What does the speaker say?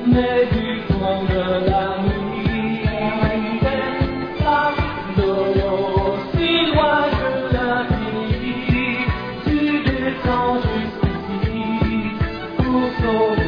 Mais du fond de la nuit, si loin de l'infini, tu descends jusqu'ici pour sauver.